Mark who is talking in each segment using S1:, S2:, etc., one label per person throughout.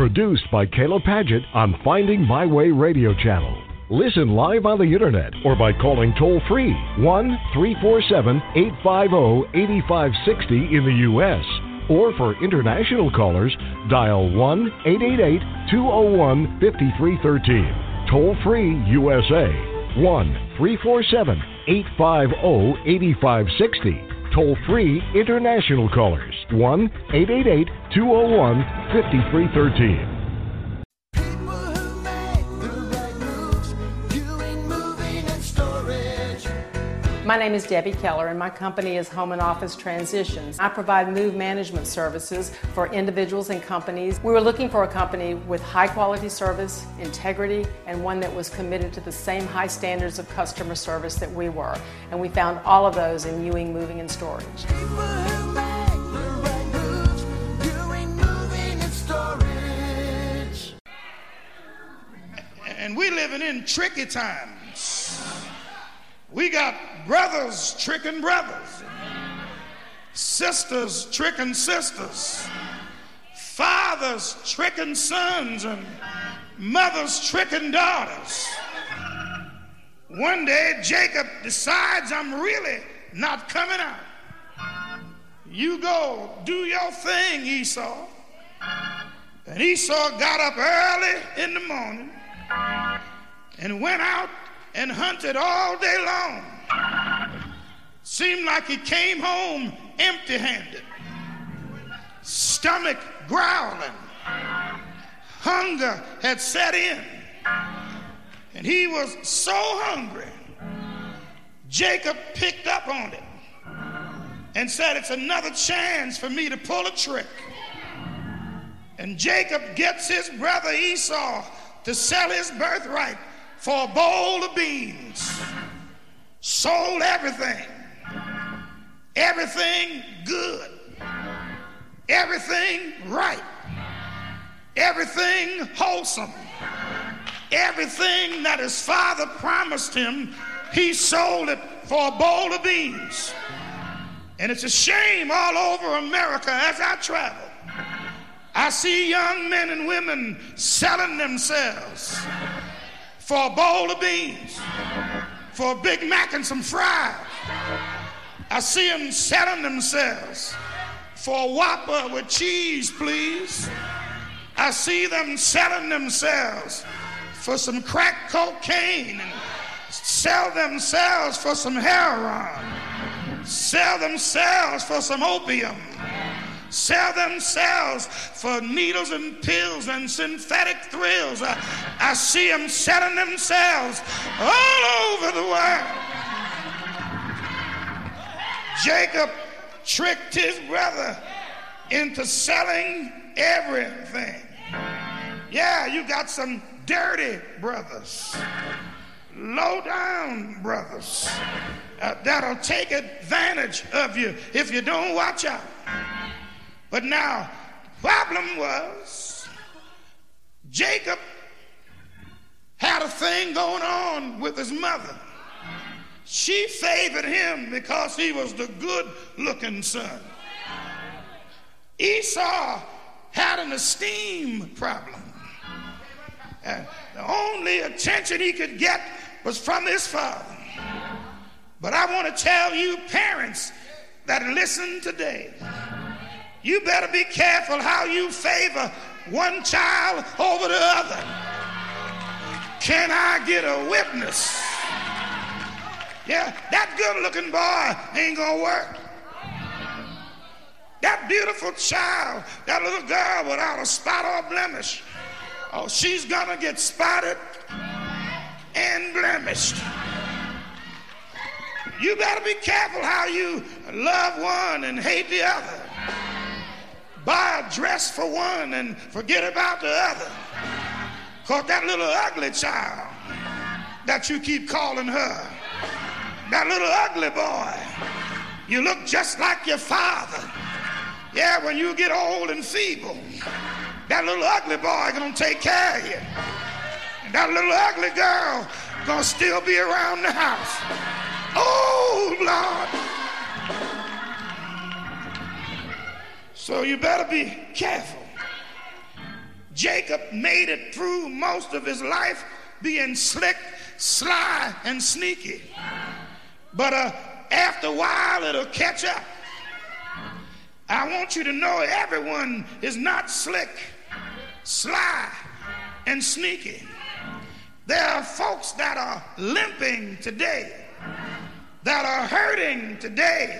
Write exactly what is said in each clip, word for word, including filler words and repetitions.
S1: Produced by Kayla Padgett on Finding My Way Radio Channel. Listen live on the internet or by calling toll-free one three four seven, eight five zero, eight five six zero in the U S Or for international callers, dial one eight eight eight, two zero one, five three one three. Toll-free U S A, one three four seven, eight five zero, eight five six zero. Toll-free international callers, one eight eight eight, two zero one, five three one three.
S2: My name is Debbie Keller, and my company is Home and Office Transitions. I provide move management services for individuals and companies. We were looking for a company with high quality service, integrity, and one that was committed to the same high standards of customer service that we were. And we found all of those in Ewing Moving and Storage.
S3: And we're living in tricky times. We got brothers tricking brothers, sisters tricking sisters, fathers tricking sons, and mothers tricking daughters. One day, Jacob decides, I'm really not coming out. You go do your thing, Esau. And Esau got up early in the morning and went out and hunted all day long. Seemed like he came home empty-handed, stomach growling. Hunger had set in, and he was so hungry, Jacob picked up on it and said, it's another chance for me to pull a trick. And Jacob gets his brother Esau to sell his birthright for a bowl of beans. Sold everything. Everything good. Everything right. Everything wholesome. Everything that his father promised him, he sold it for a bowl of beans. And it's a shame all over America as I travel. I see young men and women selling themselves for a bowl of beans, for a Big Mac and some fries. I see them selling themselves for a Whopper with cheese, please. I see them selling themselves for some crack cocaine and sell themselves for some heroin, sell themselves for some opium, sell themselves for needles and pills and synthetic thrills. I, I see them selling themselves all over the world. Jacob tricked his brother into selling everything. Yeah, you got some dirty brothers, low-down brothers uh, that'll take advantage of you if you don't watch out. But now, the problem was, Jacob had a thing going on with his mother. She favored him because he was the good-looking son. Esau had an esteem problem. And the only attention he could get was from his father. But I want to tell you parents that listen today, you better be careful how you favor one child over the other. Can I get a witness? Yeah, that good-looking boy ain't gonna work. That beautiful child, that little girl without a spot or blemish, oh, she's gonna get spotted and blemished. You better be careful how you love one and hate the other. Buy a dress for one and forget about the other. Cause that little ugly child that you keep calling her, that little ugly boy, you look just like your father. Yeah, when you get old and feeble, that little ugly boy gonna take care of you. And that little ugly girl gonna still be around the house. Oh, Lord. So you better be careful. Jacob made it through most of his life being slick, sly, and sneaky. But uh, after a while, it'll catch up. I want you to know everyone is not slick, sly, and sneaky. There are folks that are limping today, that are hurting today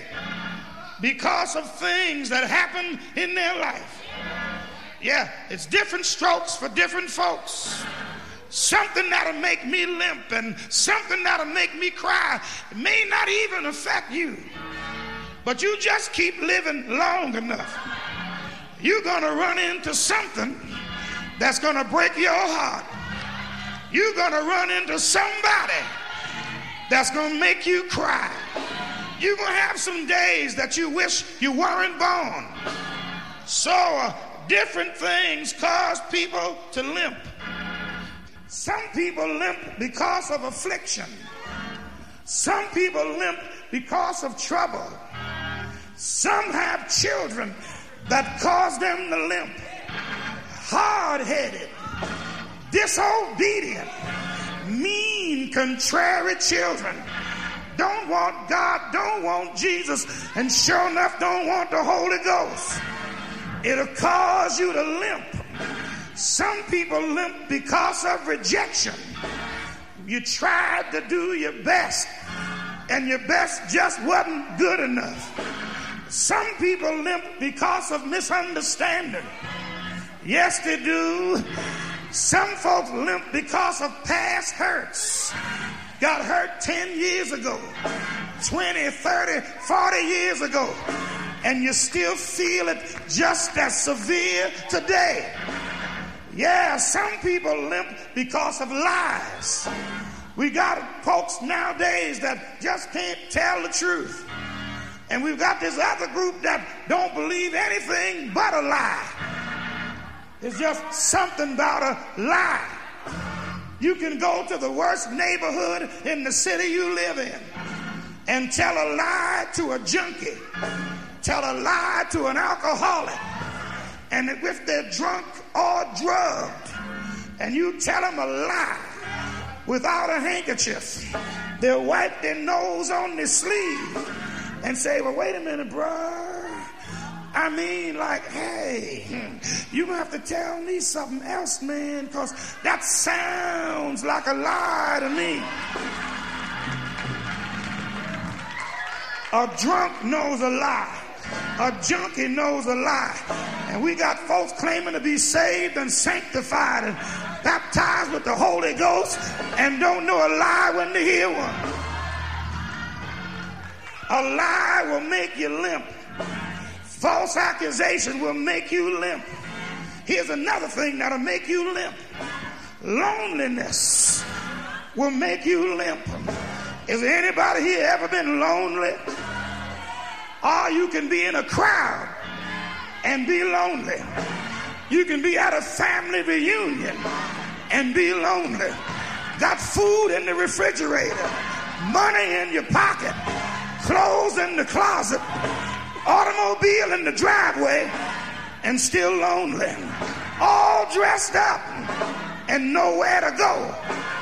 S3: because of things that happen in their life. Yeah, it's different strokes for different folks. Something that'll make me limp and something that'll make me cry. It may not even affect you, but you just keep living long enough. You're gonna run into something that's gonna break your heart. You're gonna run into somebody that's gonna make you cry. You're gonna have some days that you wish you weren't born. So uh, different things cause people to limp. Some people limp because of affliction. Some people limp because of trouble. Some have children that cause them to limp. Hard-headed, disobedient, mean, contrary children. Don't want God, don't want Jesus, and sure enough don't want the Holy Ghost. It'll cause you to limp. Some people limp because of rejection. You tried to do your best, and your best just wasn't good enough. Some people limp because of misunderstanding. Yes, they do. Some folks limp because of past hurts. Got hurt ten years ago, twenty, thirty, forty years ago, and you still feel it just as severe today. Yeah, some people limp because of lies. We got folks nowadays that just can't tell the truth. And we've got this other group that don't believe anything but a lie. It's just something about a lie. You can go to the worst neighborhood in the city you live in and tell a lie to a junkie, tell a lie to an alcoholic, and if they're drunk or drugged, and you tell them a lie without a handkerchief, they'll wipe their nose on their sleeve and say, well, wait a minute, bro. I mean, like, hey, you're going to have to tell me something else, man, because that sounds like a lie to me. A drunk knows a lie. A junkie knows a lie. And we got folks claiming to be saved and sanctified and baptized with the Holy Ghost and don't know a lie when they hear one. A lie will make you limp. False accusation will make you limp. Here's another thing that'll make you limp. Loneliness will make you limp. Is there anybody here ever been lonely? Or you can be in a crowd and be lonely. You can be at a family reunion and be lonely. Got food in the refrigerator, money in your pocket, clothes in the closet, automobile in the driveway, and still lonely. All dressed up and nowhere to go.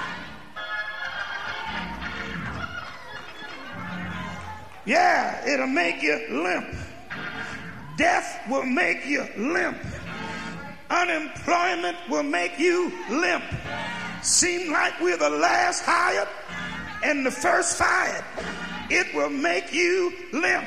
S3: Yeah, it'll make you limp. Death will make you limp. Unemployment will make you limp. Seem like we're the last hired and the first fired. It will make you limp.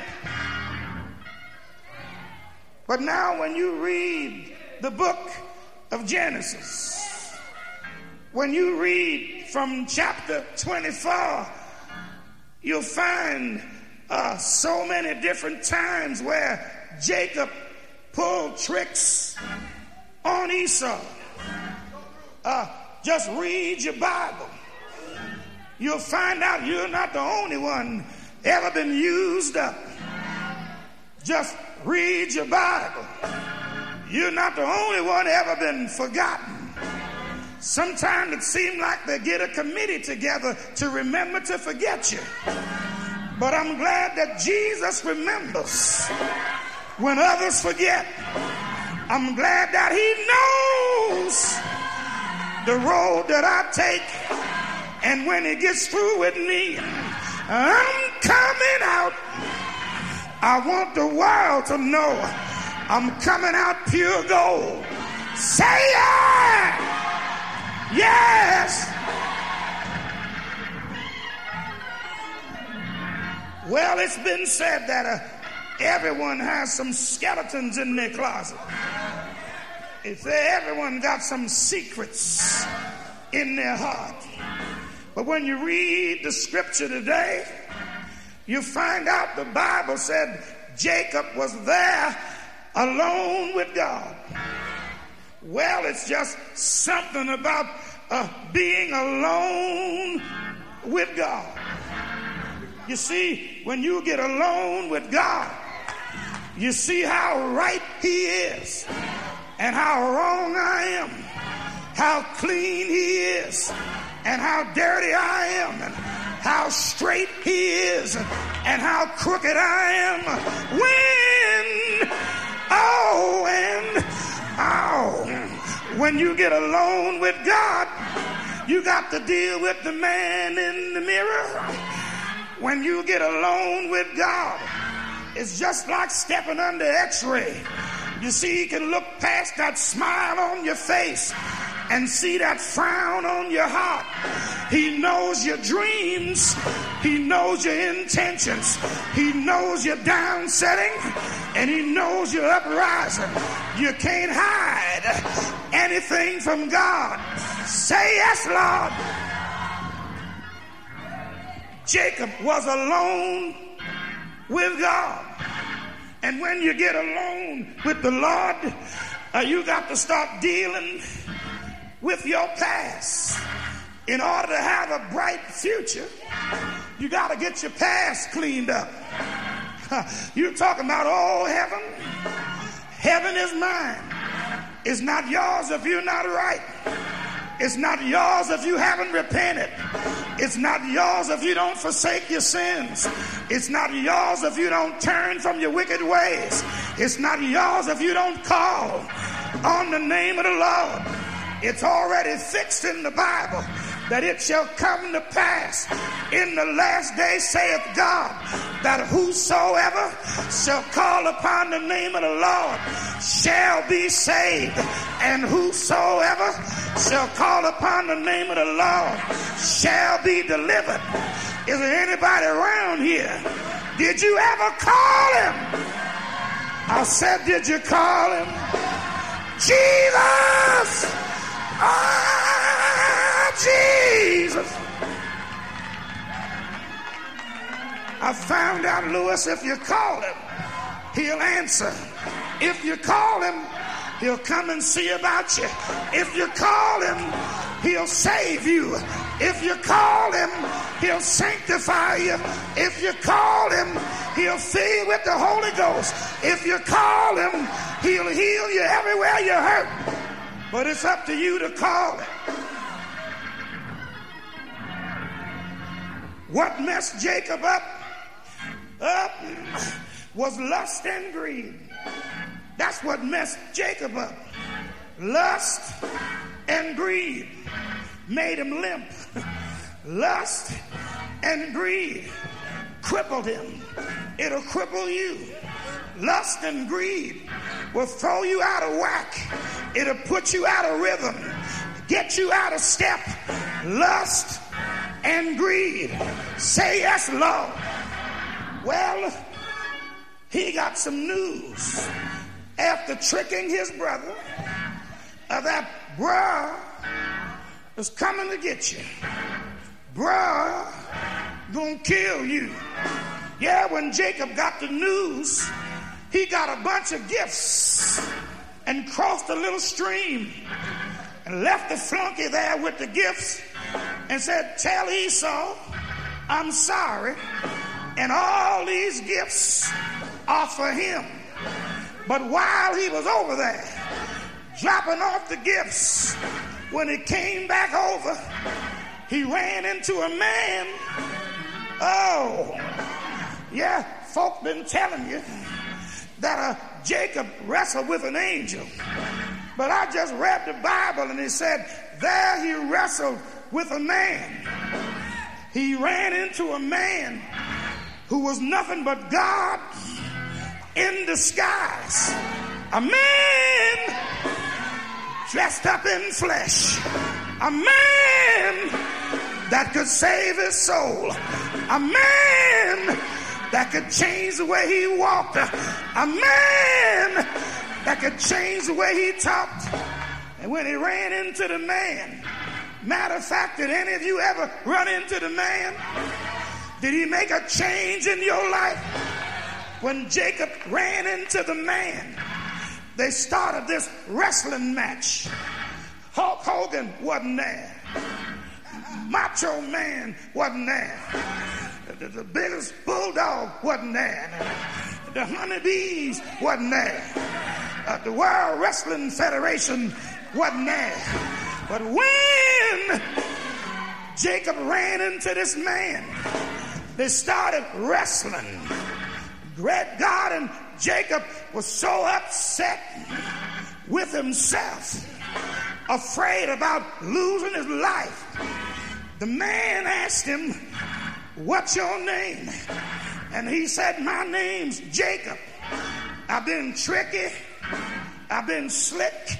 S3: But now when you read the book of Genesis, when you read from chapter twenty-four, you'll find uh, so many different times where Jacob pulled tricks on Esau. Uh, just read your Bible. You'll find out you're not the only one ever been used up. Just read your Bible. You're not the only one ever been forgotten. Sometimes it seems like they get a committee together to remember to forget you. But I'm glad that Jesus remembers when others forget. I'm glad that he knows the road that I take. And when he gets through with me, I'm coming out. I want the world to know I'm coming out pure gold. Say yeah! Yes! Well, it's been said that uh, everyone has some skeletons in their closet. It's uh, everyone got some secrets in their heart. But when you read the scripture today, you find out the Bible said Jacob was there alone with God. Well, it's just something about uh, being alone with God. You see, when you get alone with God, you see how right he is and how wrong I am, how clean he is and how dirty I am, and how straight he is and how crooked I am. When, oh, and oh, when you get alone with God, you got to deal with the man in the mirror. When you get alone with God, it's just like stepping under x-ray. You see, he can look past that smile on your face and see that frown on your heart. He knows your dreams. He knows your intentions. He knows your down setting, and he knows your uprising. You can't hide anything from God. Say yes, Lord. Jacob was alone with God. And when you get alone with the Lord, uh, you got to start dealing with your past. In order to have a bright future, you got to get your past cleaned up. You're talking about, oh, heaven. Heaven is mine. It's not yours if you're not right. It's not yours if you haven't repented. It's not yours if you don't forsake your sins. It's not yours if you don't turn from your wicked ways. It's not yours if you don't call on the name of the Lord. It's already fixed in the Bible that it shall come to pass in the last day, saith God, that whosoever shall call upon the name of the Lord shall be saved. And whosoever shall call upon the name of the Lord shall be delivered. Is there anybody around here? Did you ever call him? I said, did you call him? Jesus! Ah, Jesus! I found out, Lewis, if you call him, he'll answer. If you call him, he'll come and see about you. If you call him, he'll save you. If you call him, he'll sanctify you. If you call him, he'll fill you with the Holy Ghost. If you call him, he'll heal you everywhere you're hurt. But it's up to you to call him. What messed Jacob up? Up was lust and greed. That's what messed Jacob up. Lust and greed made him limp. Lust and greed crippled him. It'll cripple you. Lust and greed will throw you out of whack. It'll put you out of rhythm, get you out of step. Lust and greed. Say yes, Lord. Well, he got some news. After tricking his brother, uh, that bruh is coming to get you. Bruh gonna kill you. Yeah, when Jacob got the news, he got a bunch of gifts and crossed a little stream and left the flunky there with the gifts and said, tell Esau I'm sorry, and all these gifts are for him. But while he was over there dropping off the gifts, when he came back over, he ran into a man. Oh, yeah, folk been telling you that uh, Jacob wrestled with an angel. But I just read the Bible and it said, there he wrestled with a man. He ran into a man who was nothing but God in disguise. A man dressed up in flesh. A man that could save his soul. A man that could change the way he walked. A man that could change the way he talked. And when he ran into the man, matter of fact, did any of you ever run into the man? Did he make a change in your life? When Jacob ran into the man, they started this wrestling match. Hulk Hogan wasn't there. Macho Man wasn't there. The, the biggest bulldog wasn't there. The honeybees wasn't there. Uh, the World Wrestling Federation wasn't there. But when Jacob ran into this man, they started wrestling. Great God, and Jacob was so upset with himself, afraid about losing his life. The man asked him, what's your name? And he said, my name's Jacob. I've been tricky. I've been slick,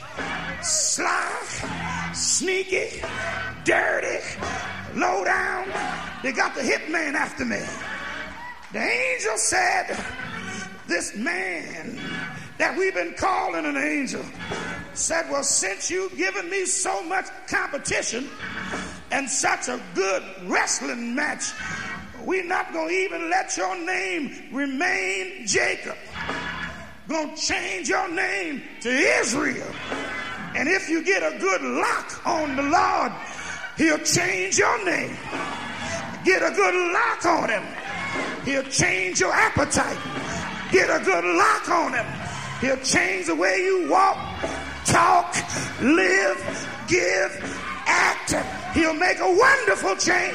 S3: sly, sneaky, dirty, low down. They got the hitman after me. The angel said, this man that we've been calling an angel said, well, since you've given me so much competition and such a good wrestling match, we're not going to even let your name remain Jacob. Going to change your name to Israel. And if you get a good lock on the Lord, he'll change your name. Get a good lock on him, he'll change your appetite. Get a good lock on him, he'll change the way you walk, talk, live, give, act. He'll make a wonderful change.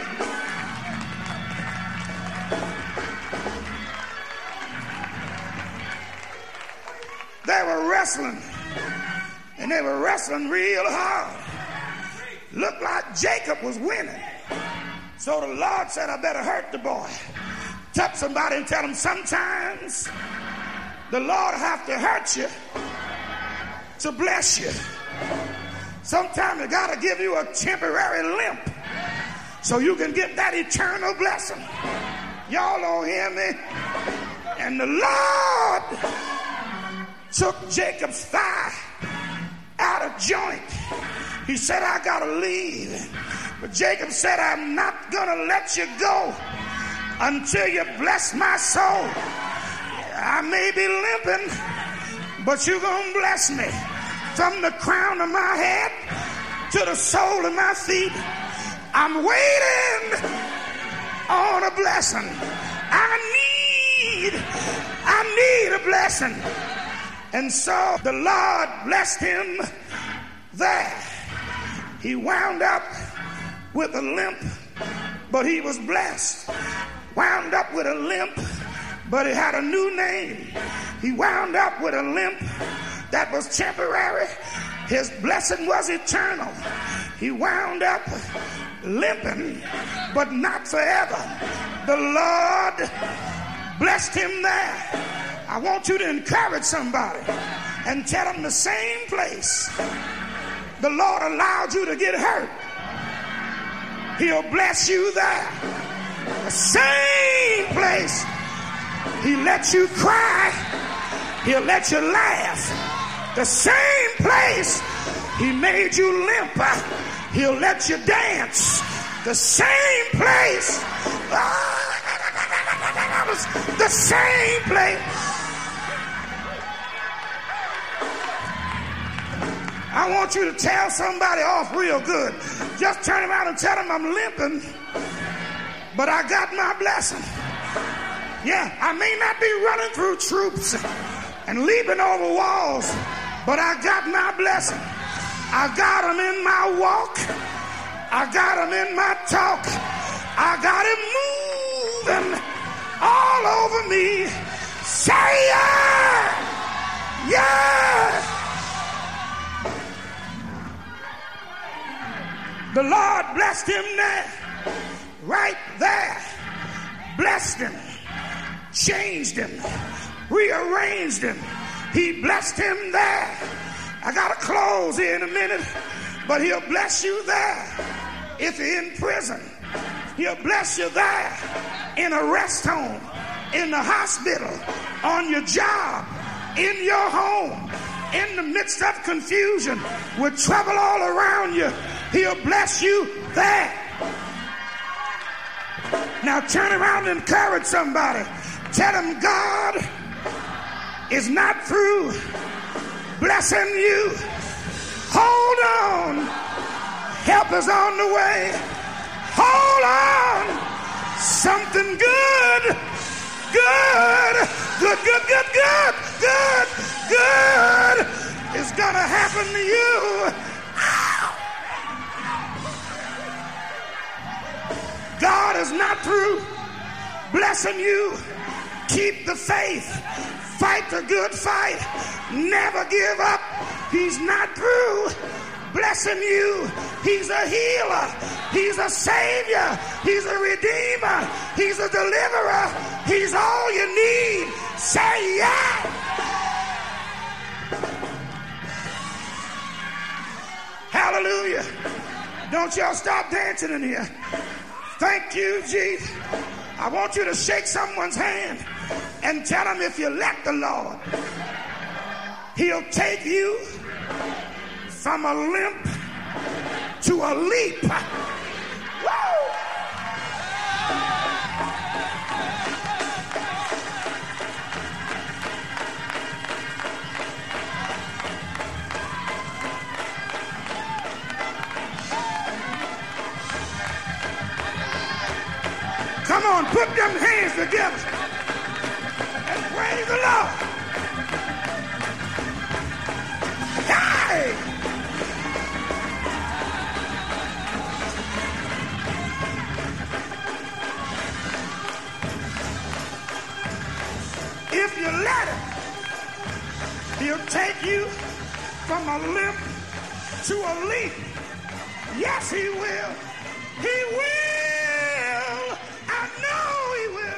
S3: They were wrestling, and they were wrestling real hard. Looked like Jacob was winning. So the Lord said, I better hurt the boy. Touch somebody and tell them sometimes the Lord have to hurt you to bless you. Sometimes he got to give you a temporary limp so you can get that eternal blessing. Y'all don't hear me? And the Lord took Jacob's thigh out of joint. He said, I got to leave. But Jacob said, I'm not going to let you go until you bless my soul. I may be limping, but you're going to bless me. From the crown of my head to the sole of my feet, I'm waiting on a blessing. I need, I need a blessing. And so the Lord blessed him there. He wound up with a limp, but he was blessed. Wound up with a limp, but he had a new name. He wound up with a limp that was temporary. His blessing was eternal. He wound up limping, but not forever. The Lord blessed him there. I want you to encourage somebody and tell them the same place the Lord allowed you to get hurt, he'll bless you there. The same place he let you cry, he'll let you laugh. The same place he made you limp, he'll let you dance. The same place, uh, the same place. I want you to tell somebody off real good. Just turn around and tell them I'm limping, but I got my blessing. Yeah, I may not be running through troops and leaping over walls, but I got my blessing. I got them in my walk. I got them in my talk. I got it moving all over me. Say yeah! Yes! The Lord blessed him there, right there. Blessed him, changed him, rearranged him. He blessed him there. I got to close here in a minute, but he'll bless you there. If you're in prison, he'll bless you there. In a rest home, in the hospital, on your job, in your home, in the midst of confusion, with trouble all around you, he'll bless you there. Now turn around and encourage somebody. Tell them God is not through blessing you. Hold on. Help is on the way. Hold on. Something good, good, good, good, good, good, good, good is gonna happen to you. God is not through blessing you. Keep the faith. Fight the good fight. Never give up. He's not through blessing you. He's a healer. He's a savior. He's a redeemer. He's a deliverer. He's all you need. Say yeah. Hallelujah. Don't y'all stop dancing in here. Thank you, Jesus. I want you to shake someone's hand and tell them if you let the Lord, he'll take you from a limp to a leap. Woo! Come on, put them hands together and praise the Lord. Hey! If you let him, he'll take you from a limp to a leap. Yes, he will. He will. I know he will.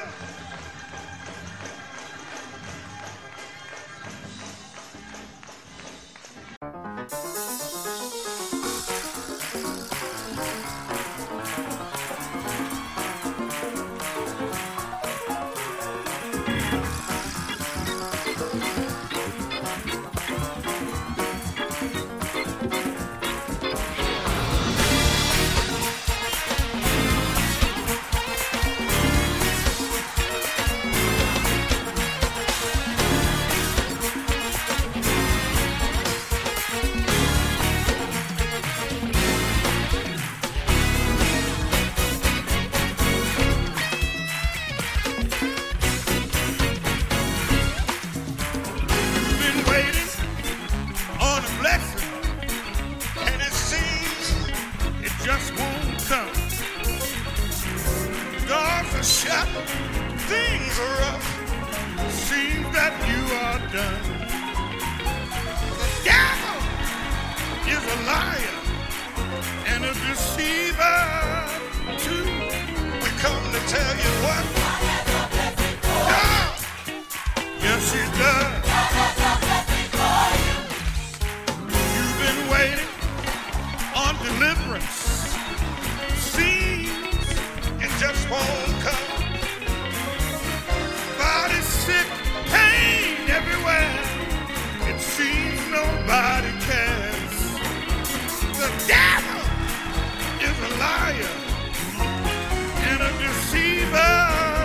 S3: Liar and a deceiver.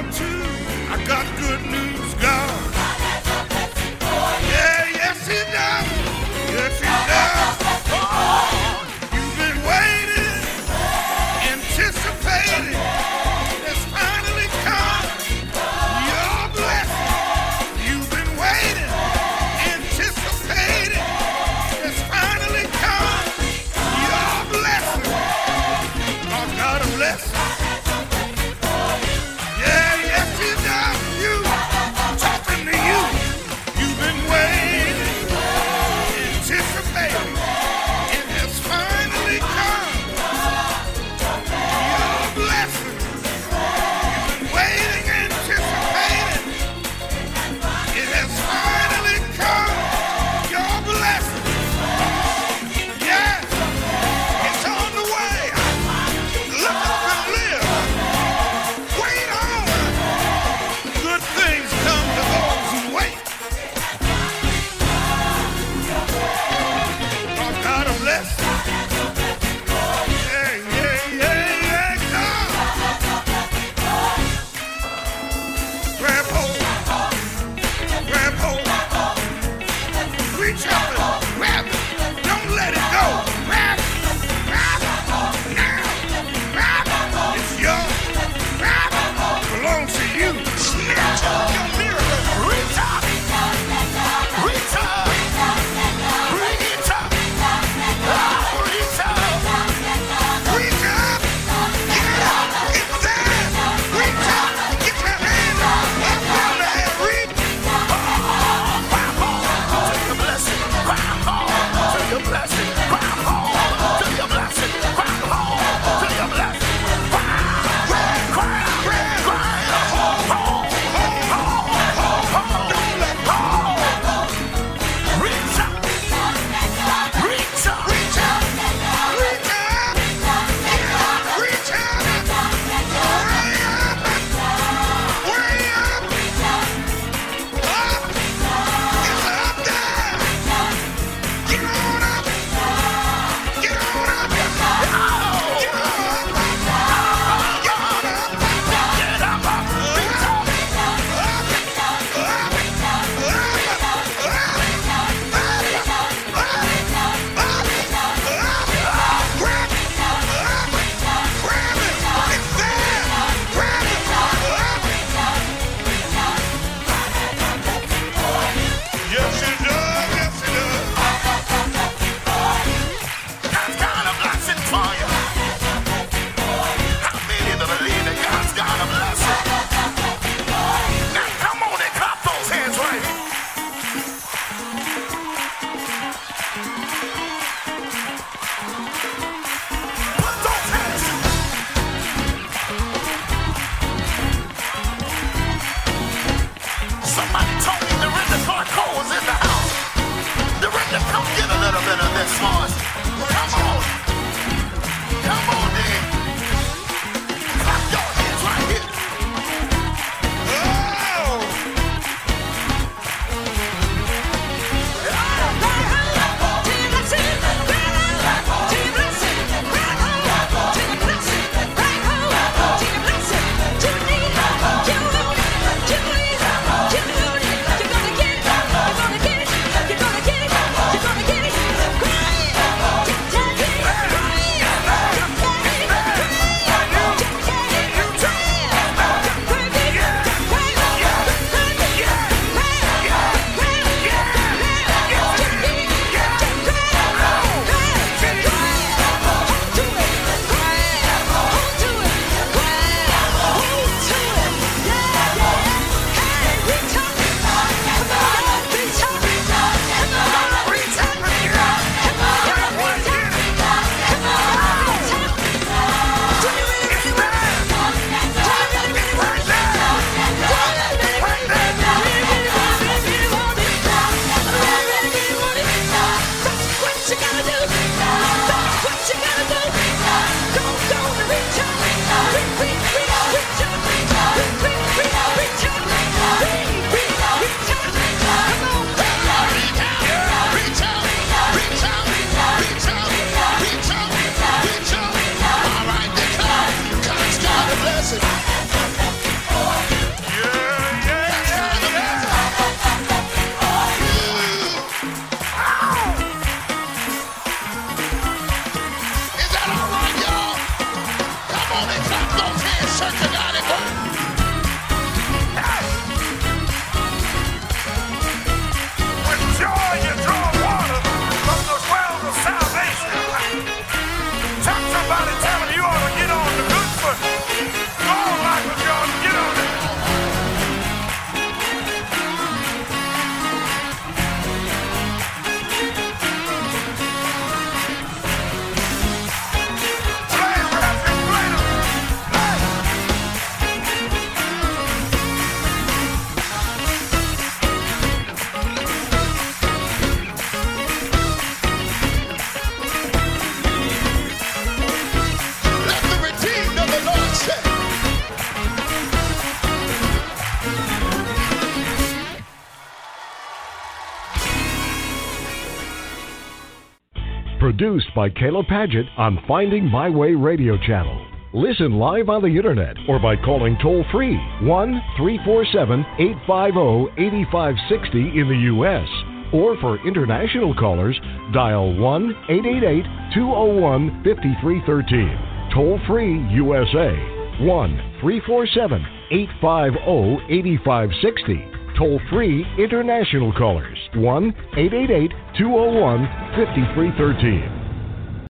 S1: Produced by Kayla Paget on Finding My Way Radio Channel. Listen live on the internet or by calling toll-free one three four seven, eight five zero, eight five six zero in the U S Or for international callers, dial one eight eight eight, two zero one, five three one three. Toll-free U S A, one three four seven, eight five zero, eight five six zero. Toll-free international callers, one eight eight eight, two zero one, five three one three.